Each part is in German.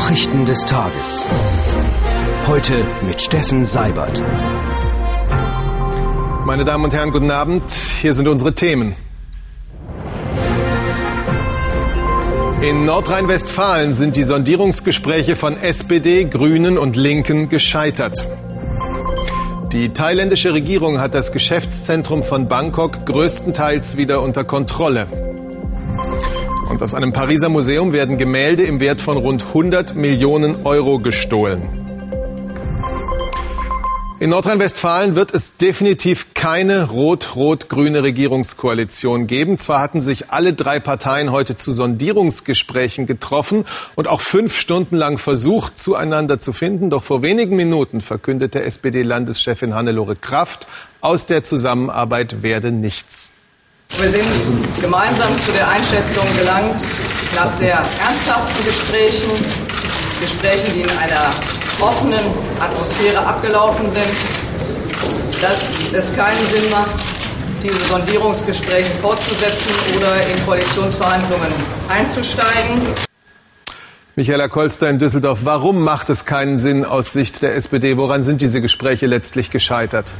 Nachrichten des Tages. Heute mit Steffen Seibert. Meine Damen und Herren, guten Abend. Hier sind unsere Themen. In Nordrhein-Westfalen sind die Sondierungsgespräche von SPD, Grünen und Linken gescheitert. Die thailändische Regierung hat das Geschäftszentrum von Bangkok größtenteils wieder unter Kontrolle. Und aus einem Pariser Museum werden Gemälde im Wert von rund 100 Millionen Euro gestohlen. In Nordrhein-Westfalen wird es definitiv keine rot-rot-grüne Regierungskoalition geben. Zwar hatten sich alle drei Parteien heute zu Sondierungsgesprächen getroffen und auch 5 Stunden lang versucht, zueinander zu finden. Doch vor wenigen Minuten verkündete SPD-Landeschefin Hannelore Kraft, aus der Zusammenarbeit werde nichts. Wir sind gemeinsam zu der Einschätzung gelangt, nach sehr ernsthaften Gesprächen, die in einer offenen Atmosphäre abgelaufen sind, dass es keinen Sinn macht, diese Sondierungsgespräche fortzusetzen oder in Koalitionsverhandlungen einzusteigen. Michaela Kolster in Düsseldorf, warum macht es keinen Sinn aus Sicht der SPD? Woran sind diese Gespräche letztlich gescheitert?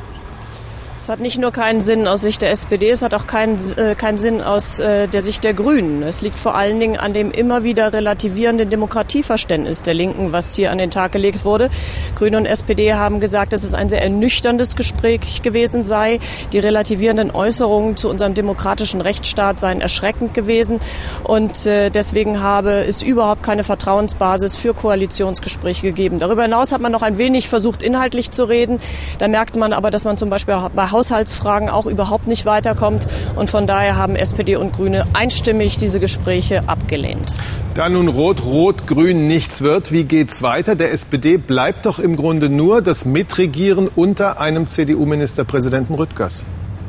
Es hat nicht nur keinen Sinn aus Sicht der SPD, es hat auch keinen Sinn aus der Sicht der Grünen. Es liegt vor allen Dingen an dem immer wieder relativierenden Demokratieverständnis der Linken, was hier an den Tag gelegt wurde. Grüne und SPD haben gesagt, dass es ein sehr ernüchterndes Gespräch gewesen sei. Die relativierenden Äußerungen zu unserem demokratischen Rechtsstaat seien erschreckend gewesen. Und deswegen habe es überhaupt keine Vertrauensbasis für Koalitionsgespräche gegeben. Darüber hinaus hat man noch ein wenig versucht, inhaltlich zu reden. Da merkte man aber, dass man zum Beispiel bei Haushaltsfragen auch überhaupt nicht weiterkommt. Und von daher haben SPD und Grüne einstimmig diese Gespräche abgelehnt. Da nun Rot-Rot-Grün nichts wird, wie geht's weiter? Der SPD bleibt doch im Grunde nur das Mitregieren unter einem CDU-Ministerpräsidenten Rüttgers.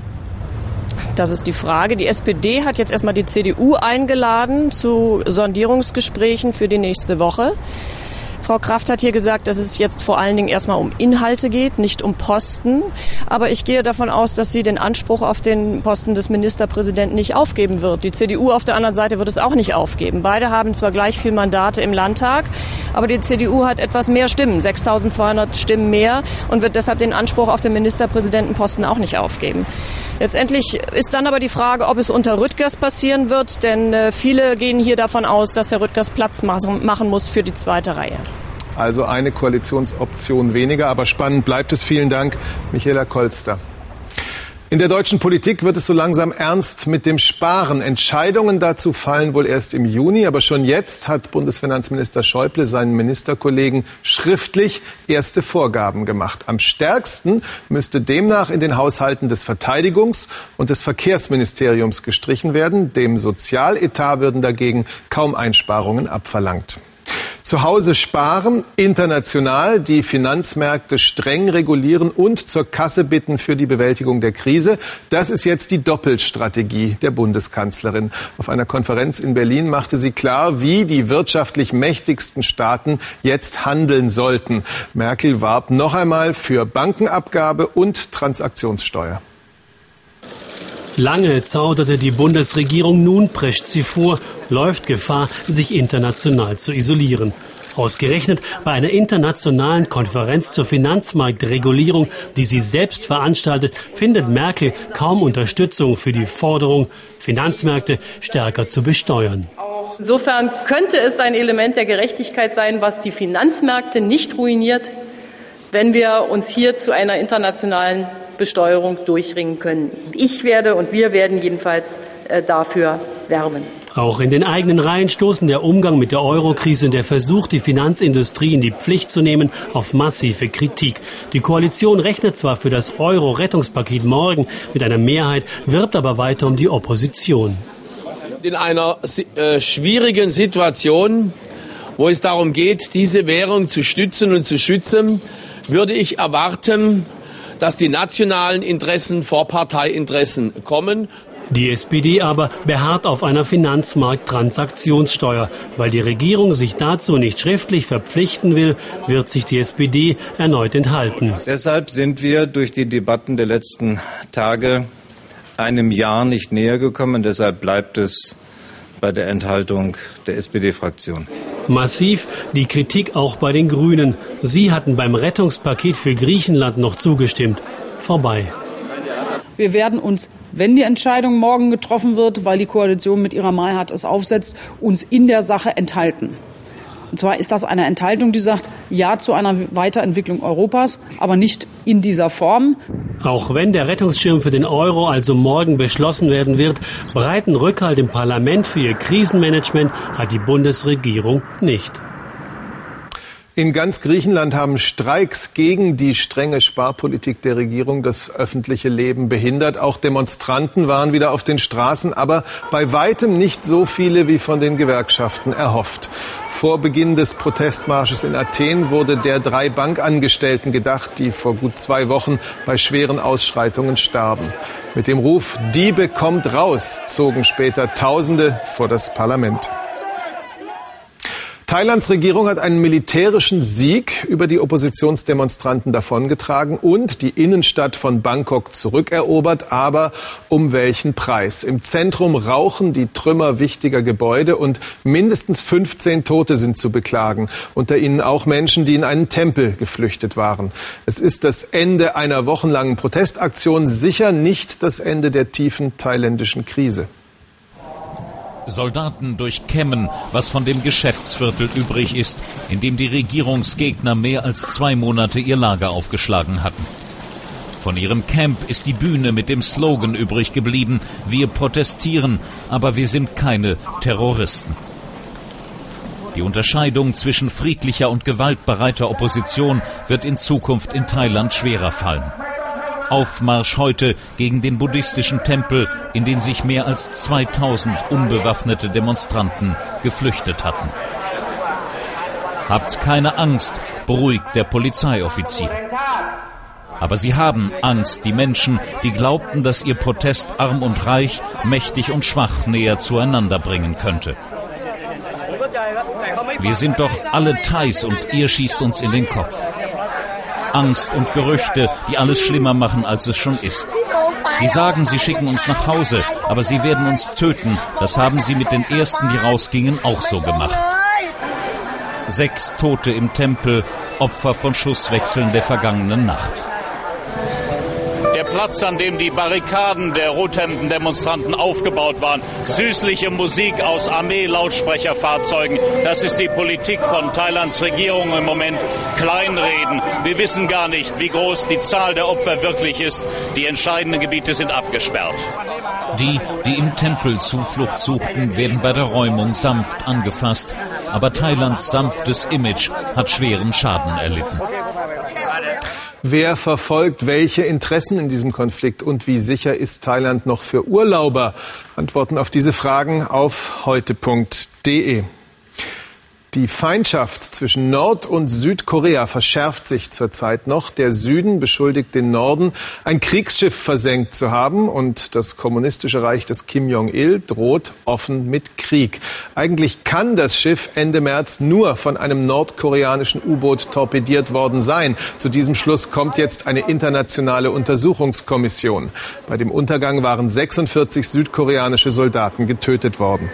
Das ist die Frage. Die SPD hat jetzt erstmal die CDU eingeladen zu Sondierungsgesprächen für die nächste Woche. Frau Kraft hat hier gesagt, dass es jetzt vor allen Dingen erstmal um Inhalte geht, nicht um Posten. Aber ich gehe davon aus, dass sie den Anspruch auf den Posten des Ministerpräsidenten nicht aufgeben wird. Die CDU auf der anderen Seite wird es auch nicht aufgeben. Beide haben zwar gleich viel Mandate im Landtag, aber die CDU hat etwas mehr Stimmen, 6.200 Stimmen mehr, und wird deshalb den Anspruch auf den Ministerpräsidentenposten auch nicht aufgeben. Letztendlich ist dann aber die Frage, ob es unter Rüttgers passieren wird, denn viele gehen hier davon aus, dass Herr Rüttgers Platz machen muss für die zweite Reihe. Also eine Koalitionsoption weniger, aber spannend bleibt es. Vielen Dank, Michaela Kolster. In der deutschen Politik wird es so langsam ernst mit dem Sparen. Entscheidungen dazu fallen wohl erst im Juni, aber schon jetzt hat Bundesfinanzminister Schäuble seinen Ministerkollegen schriftlich erste Vorgaben gemacht. Am stärksten müsste demnach in den Haushalten des Verteidigungs- und des Verkehrsministeriums gestrichen werden. Dem Sozialetat würden dagegen kaum Einsparungen abverlangt. Zu Hause sparen, international die Finanzmärkte streng regulieren und zur Kasse bitten für die Bewältigung der Krise. Das ist jetzt die Doppelstrategie der Bundeskanzlerin. Auf einer Konferenz in Berlin machte sie klar, wie die wirtschaftlich mächtigsten Staaten jetzt handeln sollten. Merkel warb noch einmal für Bankenabgabe und Transaktionssteuer. Lange zauderte die Bundesregierung, nun prescht sie vor, läuft Gefahr, sich international zu isolieren. Ausgerechnet bei einer internationalen Konferenz zur Finanzmarktregulierung, die sie selbst veranstaltet, findet Merkel kaum Unterstützung für die Forderung, Finanzmärkte stärker zu besteuern. Insofern könnte es ein Element der Gerechtigkeit sein, was die Finanzmärkte nicht ruiniert, wenn wir uns hier zu einer internationalen Besteuerung durchringen können. Wir werden jedenfalls dafür werben. Auch in den eigenen Reihen stoßen der Umgang mit der Euro-Krise und der Versuch, die Finanzindustrie in die Pflicht zu nehmen, auf massive Kritik. Die Koalition rechnet zwar für das Euro-Rettungspaket morgen mit einer Mehrheit, wirbt aber weiter um die Opposition. In einer schwierigen Situation, wo es darum geht, diese Währung zu stützen und zu schützen, würde ich erwarten, dass die nationalen Interessen vor Parteiinteressen kommen. Die SPD aber beharrt auf einer Finanzmarkttransaktionssteuer. Weil die Regierung sich dazu nicht schriftlich verpflichten will, wird sich die SPD erneut enthalten. Deshalb sind wir durch die Debatten der letzten Tage einem Jahr nicht näher gekommen. Deshalb bleibt es bei der Enthaltung der SPD-Fraktion. Massiv die Kritik auch bei den Grünen. Sie hatten beim Rettungspaket für Griechenland noch zugestimmt. Vorbei. Wir werden uns, wenn die Entscheidung morgen getroffen wird, weil die Koalition mit ihrer Mehrheit es aufsetzt, uns in der Sache enthalten. Und zwar ist das eine Enthaltung, die sagt Ja zu einer Weiterentwicklung Europas, aber nicht in dieser Form. Auch wenn der Rettungsschirm für den Euro also morgen beschlossen werden wird, breiten Rückhalt im Parlament für ihr Krisenmanagement hat die Bundesregierung nicht. In ganz Griechenland haben Streiks gegen die strenge Sparpolitik der Regierung das öffentliche Leben behindert. Auch Demonstranten waren wieder auf den Straßen, aber bei weitem nicht so viele wie von den Gewerkschaften erhofft. Vor Beginn des Protestmarsches in Athen wurde der 3 Bankangestellten gedacht, die vor gut 2 Wochen bei schweren Ausschreitungen starben. Mit dem Ruf "Diebe kommt raus" zogen später Tausende vor das Parlament. Thailands Regierung hat einen militärischen Sieg über die Oppositionsdemonstranten davongetragen und die Innenstadt von Bangkok zurückerobert. Aber um welchen Preis? Im Zentrum rauchen die Trümmer wichtiger Gebäude und mindestens 15 Tote sind zu beklagen. Unter ihnen auch Menschen, die in einen Tempel geflüchtet waren. Es ist das Ende einer wochenlangen Protestaktion, sicher nicht das Ende der tiefen thailändischen Krise. Soldaten durchkämmen, was von dem Geschäftsviertel übrig ist, in dem die Regierungsgegner mehr als 2 Monate ihr Lager aufgeschlagen hatten. Von ihrem Camp ist die Bühne mit dem Slogan übrig geblieben: Wir protestieren, aber wir sind keine Terroristen. Die Unterscheidung zwischen friedlicher und gewaltbereiter Opposition wird in Zukunft in Thailand schwerer fallen. Aufmarsch heute gegen den buddhistischen Tempel, in den sich mehr als 2000 unbewaffnete Demonstranten geflüchtet hatten. Habt keine Angst, beruhigt der Polizeioffizier. Aber sie haben Angst, die Menschen, die glaubten, dass ihr Protest arm und reich, mächtig und schwach näher zueinander bringen könnte. Wir sind doch alle Thais und ihr schießt uns in den Kopf. Angst und Gerüchte, die alles schlimmer machen, als es schon ist. Sie sagen, sie schicken uns nach Hause, aber sie werden uns töten. Das haben sie mit den Ersten, die rausgingen, auch so gemacht. 6 Tote im Tempel, Opfer von Schusswechseln der vergangenen Nacht. Der Platz, an dem die Barrikaden der Rothemden-Demonstranten aufgebaut waren. Süßliche Musik aus Armee-Lautsprecherfahrzeugen. Das ist die Politik von Thailands Regierung im Moment. Kleinreden. Wir wissen gar nicht, wie groß die Zahl der Opfer wirklich ist. Die entscheidenden Gebiete sind abgesperrt. Die im Tempel Zuflucht suchten, werden bei der Räumung sanft angefasst. Aber Thailands sanftes Image hat schweren Schaden erlitten. Wer verfolgt welche Interessen in diesem Konflikt und wie sicher ist Thailand noch für Urlauber? Antworten auf diese Fragen auf heute.de. Die Feindschaft zwischen Nord- und Südkorea verschärft sich zurzeit noch. Der Süden beschuldigt den Norden, ein Kriegsschiff versenkt zu haben. Und das kommunistische Reich des Kim Jong-il droht offen mit Krieg. Eigentlich kann das Schiff Ende März nur von einem nordkoreanischen U-Boot torpediert worden sein. Zu diesem Schluss kommt jetzt eine internationale Untersuchungskommission. Bei dem Untergang waren 46 südkoreanische Soldaten getötet worden.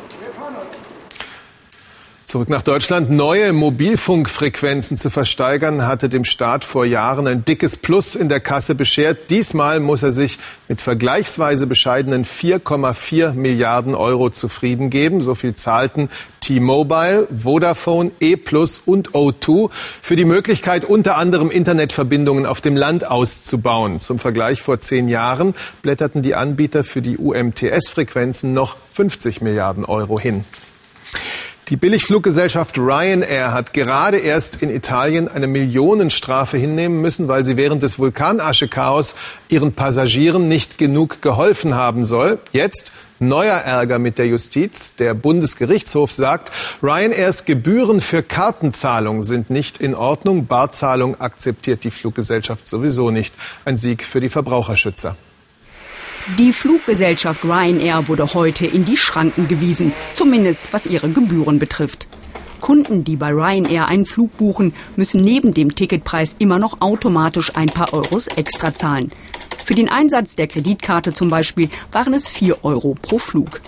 Zurück nach Deutschland. Neue Mobilfunkfrequenzen zu versteigern, hatte dem Staat vor Jahren ein dickes Plus in der Kasse beschert. Diesmal muss er sich mit vergleichsweise bescheidenen 4,4 Milliarden Euro zufrieden geben. So viel zahlten T-Mobile, Vodafone, E+ und O2 für die Möglichkeit, unter anderem Internetverbindungen auf dem Land auszubauen. Zum Vergleich: vor 10 Jahren blätterten die Anbieter für die UMTS-Frequenzen noch 50 Milliarden Euro hin. Die Billigfluggesellschaft Ryanair hat gerade erst in Italien eine Millionenstrafe hinnehmen müssen, weil sie während des Vulkanaschechaos ihren Passagieren nicht genug geholfen haben soll. Jetzt neuer Ärger mit der Justiz. Der Bundesgerichtshof sagt, Ryanairs Gebühren für Kartenzahlung sind nicht in Ordnung. Barzahlung akzeptiert die Fluggesellschaft sowieso nicht. Ein Sieg für die Verbraucherschützer. Die Fluggesellschaft Ryanair wurde heute in die Schranken gewiesen, zumindest was ihre Gebühren betrifft. Kunden, die bei Ryanair einen Flug buchen, müssen neben dem Ticketpreis immer noch automatisch ein paar Euros extra zahlen. Für den Einsatz der Kreditkarte zum Beispiel waren es 4 Euro pro Flug.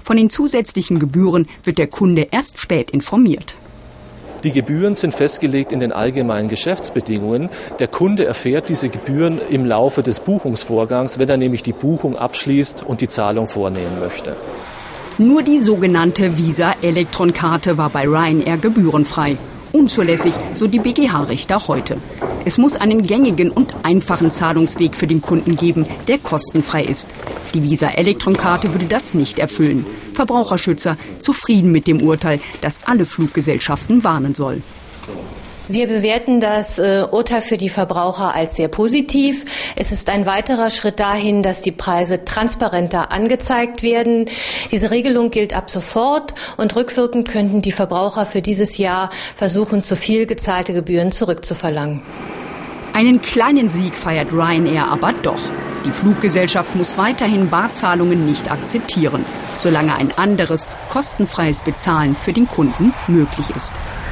Von den zusätzlichen Gebühren wird der Kunde erst spät informiert. Die Gebühren sind festgelegt in den allgemeinen Geschäftsbedingungen. Der Kunde erfährt diese Gebühren im Laufe des Buchungsvorgangs, wenn er nämlich die Buchung abschließt und die Zahlung vornehmen möchte. Nur die sogenannte Visa-Elektron-Karte war bei Ryanair gebührenfrei. Unzulässig, so die BGH-Richter heute. Es muss einen gängigen und einfachen Zahlungsweg für den Kunden geben, der kostenfrei ist. Die Visa-Elektron-Karte würde das nicht erfüllen. Verbraucherschützer zufrieden mit dem Urteil, das alle Fluggesellschaften warnen soll. Wir bewerten das Urteil für die Verbraucher als sehr positiv. Es ist ein weiterer Schritt dahin, dass die Preise transparenter angezeigt werden. Diese Regelung gilt ab sofort und rückwirkend könnten die Verbraucher für dieses Jahr versuchen, zu viel gezahlte Gebühren zurückzuverlangen. Einen kleinen Sieg feiert Ryanair aber doch. Die Fluggesellschaft muss weiterhin Barzahlungen nicht akzeptieren, solange ein anderes, kostenfreies Bezahlen für den Kunden möglich ist.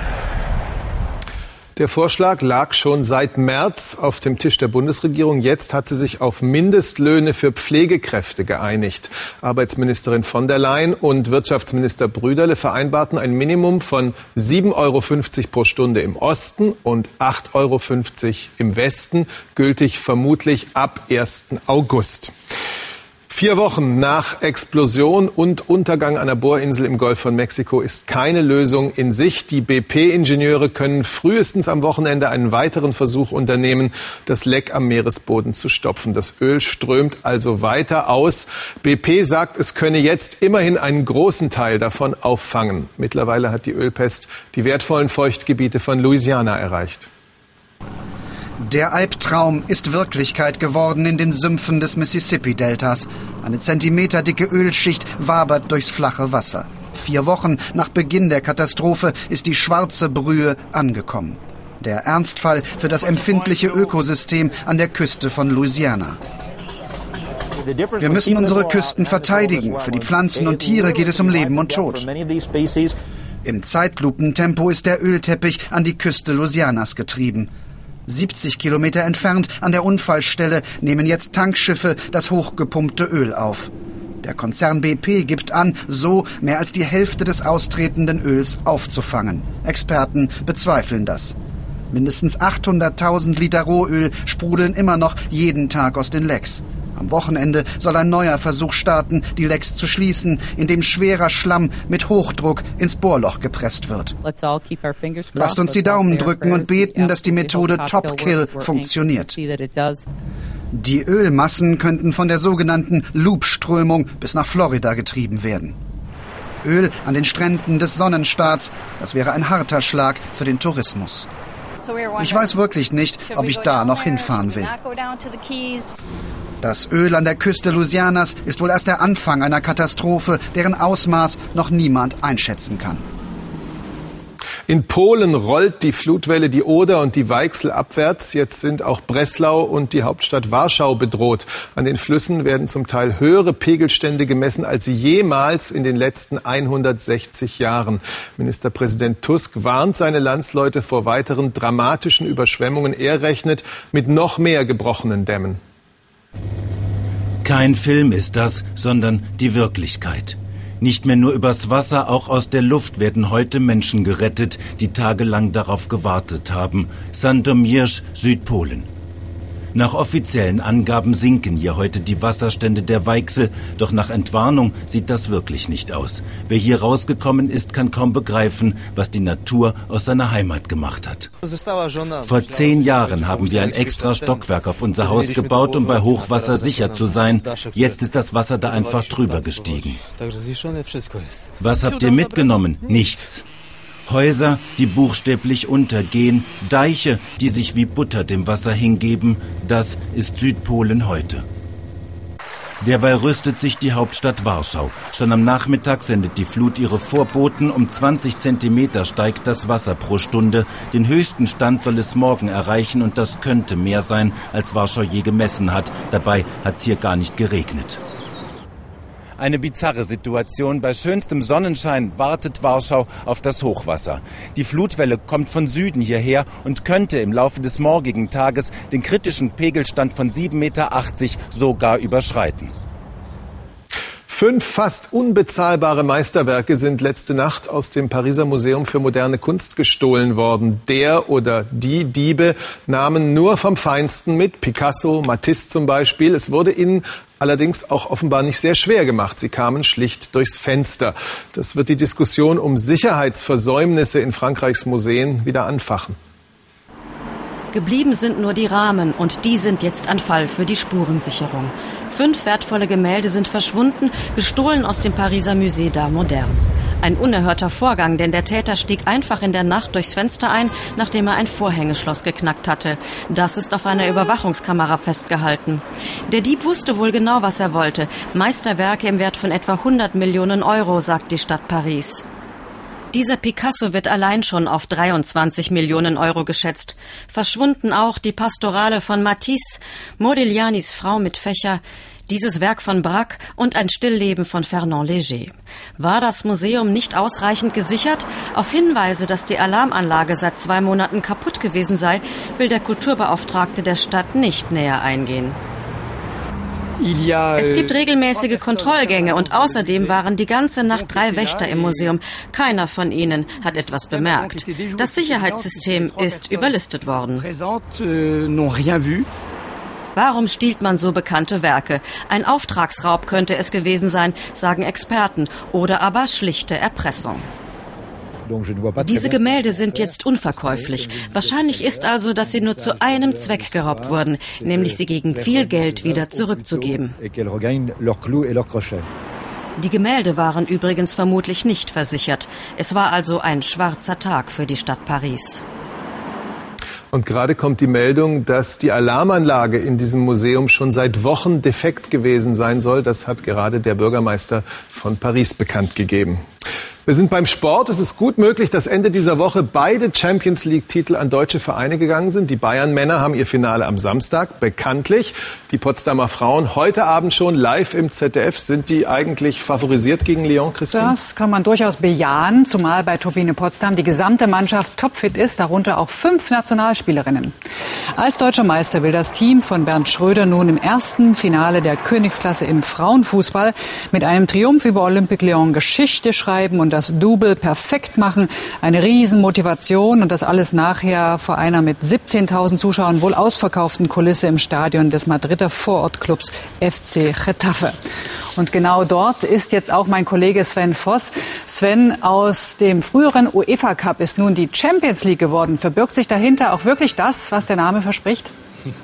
Der Vorschlag lag schon seit März auf dem Tisch der Bundesregierung. Jetzt hat sie sich auf Mindestlöhne für Pflegekräfte geeinigt. Arbeitsministerin von der Leyen und Wirtschaftsminister Brüderle vereinbarten ein Minimum von 7,50 € pro Stunde im Osten und 8,50 € im Westen, gültig vermutlich ab 1. August. 4 Wochen nach Explosion und Untergang einer Bohrinsel im Golf von Mexiko ist keine Lösung in Sicht. Die BP-Ingenieure können frühestens am Wochenende einen weiteren Versuch unternehmen, das Leck am Meeresboden zu stopfen. Das Öl strömt also weiter aus. BP sagt, es könne jetzt immerhin einen großen Teil davon auffangen. Mittlerweile hat die Ölpest die wertvollen Feuchtgebiete von Louisiana erreicht. Der Albtraum ist Wirklichkeit geworden in den Sümpfen des Mississippi-Deltas. Eine zentimeterdicke Ölschicht wabert durchs flache Wasser. 4 Wochen nach Beginn der Katastrophe ist die schwarze Brühe angekommen. Der Ernstfall für das empfindliche Ökosystem an der Küste von Louisiana. Wir müssen unsere Küsten verteidigen. Für die Pflanzen und Tiere geht es um Leben und Tod. Im Zeitlupentempo ist der Ölteppich an die Küste Louisianas getrieben. 70 Kilometer entfernt an der Unfallstelle nehmen jetzt Tankschiffe das hochgepumpte Öl auf. Der Konzern BP gibt an, so mehr als die Hälfte des austretenden Öls aufzufangen. Experten bezweifeln das. Mindestens 800.000 Liter Rohöl sprudeln immer noch jeden Tag aus den Lecks. Am Wochenende soll ein neuer Versuch starten, die Lecks zu schließen, indem schwerer Schlamm mit Hochdruck ins Bohrloch gepresst wird. Lasst uns die Daumen drücken und beten, dass die Methode Top Kill funktioniert. Die Ölmassen könnten von der sogenannten Loop-Strömung bis nach Florida getrieben werden. Öl an den Stränden des Sonnenstaats, das wäre ein harter Schlag für den Tourismus. Ich weiß wirklich nicht, ob ich da noch hinfahren will. Das Öl an der Küste Louisianas ist wohl erst der Anfang einer Katastrophe, deren Ausmaß noch niemand einschätzen kann. In Polen rollt die Flutwelle die Oder und die Weichsel abwärts. Jetzt sind auch Breslau und die Hauptstadt Warschau bedroht. An den Flüssen werden zum Teil höhere Pegelstände gemessen als jemals in den letzten 160 Jahren. Ministerpräsident Tusk warnt seine Landsleute vor weiteren dramatischen Überschwemmungen. Er rechnet mit noch mehr gebrochenen Dämmen. Kein Film ist das, sondern die Wirklichkeit. Nicht mehr nur übers Wasser, auch aus der Luft werden heute Menschen gerettet, die tagelang darauf gewartet haben. Sandomierz, Südpolen. Nach offiziellen Angaben sinken hier heute die Wasserstände der Weichsel, doch nach Entwarnung sieht das wirklich nicht aus. Wer hier rausgekommen ist, kann kaum begreifen, was die Natur aus seiner Heimat gemacht hat. Vor 10 Jahren haben wir ein extra Stockwerk auf unser Haus gebaut, um bei Hochwasser sicher zu sein. Jetzt ist das Wasser da einfach drüber gestiegen. Was habt ihr mitgenommen? Nichts. Häuser, die buchstäblich untergehen, Deiche, die sich wie Butter dem Wasser hingeben, das ist Südpolen heute. Derweil rüstet sich die Hauptstadt Warschau. Schon am Nachmittag sendet die Flut ihre Vorboten. Um 20 Zentimeter steigt das Wasser pro Stunde. Den höchsten Stand soll es morgen erreichen und das könnte mehr sein, als Warschau je gemessen hat. Dabei hat es hier gar nicht geregnet. Eine bizarre Situation. Bei schönstem Sonnenschein wartet Warschau auf das Hochwasser. Die Flutwelle kommt von Süden hierher und könnte im Laufe des morgigen Tages den kritischen Pegelstand von 7,80 Meter sogar überschreiten. 5 fast unbezahlbare Meisterwerke sind letzte Nacht aus dem Pariser Museum für moderne Kunst gestohlen worden. Der oder die Diebe nahmen nur vom Feinsten mit, Picasso, Matisse zum Beispiel. Es wurde ihnen allerdings auch offenbar nicht sehr schwer gemacht. Sie kamen schlicht durchs Fenster. Das wird die Diskussion um Sicherheitsversäumnisse in Frankreichs Museen wieder anfachen. Geblieben sind nur die Rahmen und die sind jetzt ein Fall für die Spurensicherung. 5 wertvolle Gemälde sind verschwunden, gestohlen aus dem Pariser Musée d'Art Moderne. Ein unerhörter Vorgang, denn der Täter stieg einfach in der Nacht durchs Fenster ein, nachdem er ein Vorhängeschloss geknackt hatte. Das ist auf einer Überwachungskamera festgehalten. Der Dieb wusste wohl genau, was er wollte. Meisterwerke im Wert von etwa 100 Millionen Euro, sagt die Stadt Paris. Dieser Picasso wird allein schon auf 23 Millionen Euro geschätzt. Verschwunden auch die Pastorale von Matisse, Modiglianis Frau mit Fächer, dieses Werk von Braque und ein Stillleben von Fernand Léger. War das Museum nicht ausreichend gesichert? Auf Hinweise, dass die Alarmanlage seit 2 Monaten kaputt gewesen sei, will der Kulturbeauftragte der Stadt nicht näher eingehen. Es gibt regelmäßige Kontrollgänge und außerdem waren die ganze Nacht 3 Wächter im Museum. Keiner von ihnen hat etwas bemerkt. Das Sicherheitssystem ist überlistet worden. Warum stiehlt man so bekannte Werke? Ein Auftragsraub könnte es gewesen sein, sagen Experten, oder aber schlichte Erpressung. Diese Gemälde sind jetzt unverkäuflich. Wahrscheinlich ist also, dass sie nur zu einem Zweck geraubt wurden, nämlich sie gegen viel Geld wieder zurückzugeben. Die Gemälde waren übrigens vermutlich nicht versichert. Es war also ein schwarzer Tag für die Stadt Paris. Und gerade kommt die Meldung, dass die Alarmanlage in diesem Museum schon seit Wochen defekt gewesen sein soll. Das hat gerade der Bürgermeister von Paris bekannt gegeben. Wir sind beim Sport. Es ist gut möglich, dass Ende dieser Woche beide Champions-League-Titel an deutsche Vereine gegangen sind. Die Bayern-Männer haben ihr Finale am Samstag, bekanntlich. Die Potsdamer Frauen heute Abend schon live im ZDF. Sind die eigentlich favorisiert gegen Lyon, Christine? Das kann man durchaus bejahen, zumal bei Turbine Potsdam die gesamte Mannschaft topfit ist, darunter auch 5 Nationalspielerinnen. Als deutscher Meister will das Team von Bernd Schröder nun im ersten Finale der Königsklasse im Frauenfußball mit einem Triumph über Olympique Lyon Geschichte schreiben und das Double perfekt machen. Eine Riesenmotivation und das alles nachher vor einer mit 17.000 Zuschauern wohl ausverkauften Kulisse im Stadion des Madrider Vorortclubs FC Getafe. Und genau dort ist jetzt auch mein Kollege Sven Voss. Sven, aus dem früheren UEFA Cup ist nun die Champions League geworden. Verbirgt sich dahinter auch wirklich das, was der Name verspricht?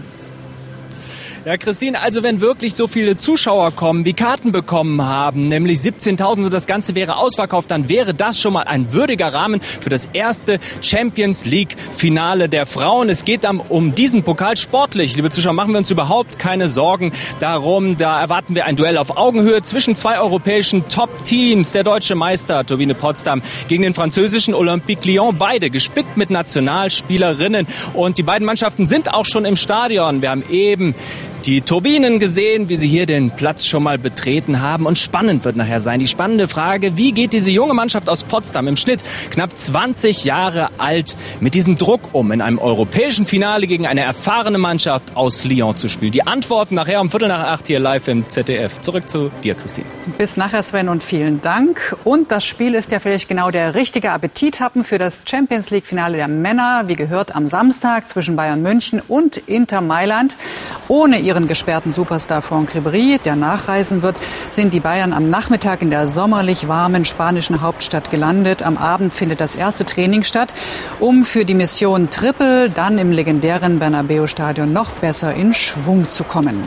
Ja, Christine, also wenn wirklich so viele Zuschauer kommen, wie Karten bekommen haben, nämlich 17.000 und das Ganze wäre ausverkauft, dann wäre das schon mal ein würdiger Rahmen für das erste Champions League Finale der Frauen. Es geht dann um diesen Pokal sportlich. Liebe Zuschauer, machen wir uns überhaupt keine Sorgen darum. Da erwarten wir ein Duell auf Augenhöhe zwischen 2 europäischen Top-Teams. Der deutsche Meister Turbine Potsdam gegen den französischen Olympique Lyon. Beide gespickt mit Nationalspielerinnen. Und die beiden Mannschaften sind auch schon im Stadion. Wir haben eben die Turbinen gesehen, wie sie hier den Platz schon mal betreten haben. Und spannend wird nachher sein die spannende Frage, wie geht diese junge Mannschaft aus Potsdam im Schnitt knapp 20 Jahre alt mit diesem Druck um, in einem europäischen Finale gegen eine erfahrene Mannschaft aus Lyon zu spielen? Die Antworten nachher um 7:45 hier live im ZDF. Zurück zu dir, Christine. Bis nachher, Sven, und vielen Dank. Und das Spiel ist ja vielleicht genau der richtige Appetithappen für das Champions League Finale der Männer. Wie gehört, am Samstag zwischen Bayern München und Inter Mailand. Ohne ihren gesperrten Superstar Franck Ribéry, der nachreisen wird, sind die Bayern am Nachmittag in der sommerlich warmen spanischen Hauptstadt gelandet. Am Abend findet das erste Training statt, um für die Mission Triple dann im legendären Bernabeu-Stadion noch besser in Schwung zu kommen.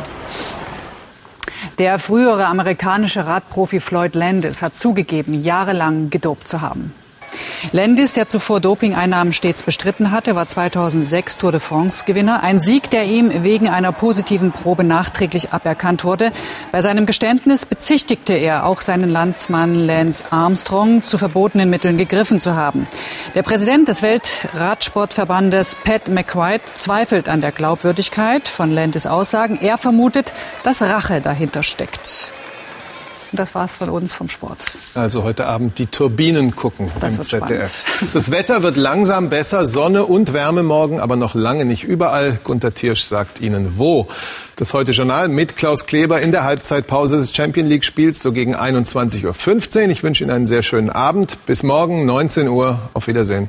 Der frühere amerikanische Radprofi Floyd Landis hat zugegeben, jahrelang gedopt zu haben. Landis, der zuvor Dopingeinnahmen stets bestritten hatte, war 2006 Tour de France-Gewinner. Ein Sieg, der ihm wegen einer positiven Probe nachträglich aberkannt wurde. Bei seinem Geständnis bezichtigte er auch seinen Landsmann Lance Armstrong, zu verbotenen Mitteln gegriffen zu haben. Der Präsident des Weltradsportverbandes, Pat McQuaid, zweifelt an der Glaubwürdigkeit von Landis' Aussagen. Er vermutet, dass Rache dahinter steckt. Das war's von uns vom Sport. Also heute Abend die Turbinen gucken Das im wird ZDF. Das Wetter wird langsam besser, Sonne und Wärme morgen, aber noch lange nicht überall. Gunter Thiersch sagt Ihnen wo. Das Heute-Journal mit Klaus Kleber in der Halbzeitpause des Champions-League-Spiels, so gegen 21:15 Uhr. Ich wünsche Ihnen einen sehr schönen Abend. Bis morgen, 19 Uhr. Auf Wiedersehen.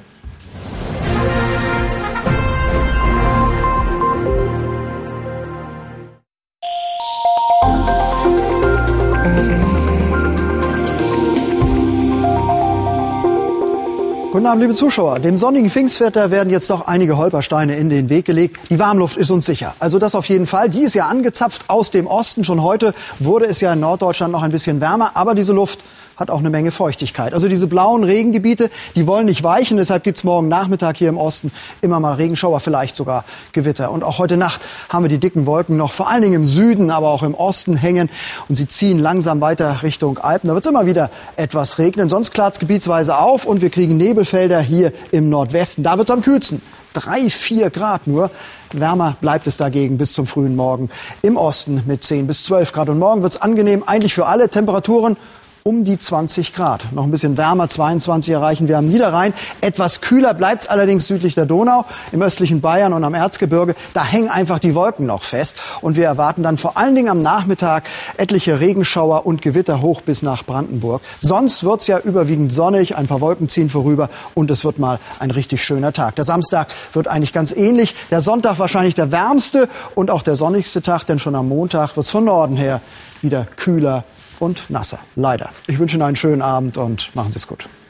Guten Abend, liebe Zuschauer. Dem sonnigen Pfingstwetter werden jetzt doch einige Holpersteine in den Weg gelegt. Die Warmluft ist uns sicher. Also das auf jeden Fall. Die ist ja angezapft aus dem Osten. Schon heute wurde es ja in Norddeutschland noch ein bisschen wärmer. Aber diese Luft hat auch eine Menge Feuchtigkeit. Also diese blauen Regengebiete, die wollen nicht weichen. Deshalb gibt's morgen Nachmittag hier im Osten immer mal Regenschauer, vielleicht sogar Gewitter. Und auch heute Nacht haben wir die dicken Wolken noch vor allen Dingen im Süden, aber auch im Osten hängen. Und sie ziehen langsam weiter Richtung Alpen. Da wird's immer wieder etwas regnen. Sonst klart's gebietsweise auf und wir kriegen Nebelfelder hier im Nordwesten. Da wird's am kühlsten. 3-4 Grad nur. Wärmer bleibt es dagegen bis zum frühen Morgen im Osten mit 10 bis 12 Grad. Und morgen wird's angenehm, eigentlich für alle. Temperaturen um die 20 Grad. Noch ein bisschen wärmer, 22 erreichen wir am Niederrhein. Etwas kühler bleibt es allerdings südlich der Donau, im östlichen Bayern und am Erzgebirge. Da hängen einfach die Wolken noch fest. Und wir erwarten dann vor allen Dingen am Nachmittag etliche Regenschauer und Gewitter hoch bis nach Brandenburg. Sonst wird's ja überwiegend sonnig, ein paar Wolken ziehen vorüber und es wird mal ein richtig schöner Tag. Der Samstag wird eigentlich ganz ähnlich. Der Sonntag wahrscheinlich der wärmste und auch der sonnigste Tag, denn schon am Montag wird's von Norden her wieder kühler und nasser. Leider. Ich wünsche Ihnen einen schönen Abend und machen Sie es gut.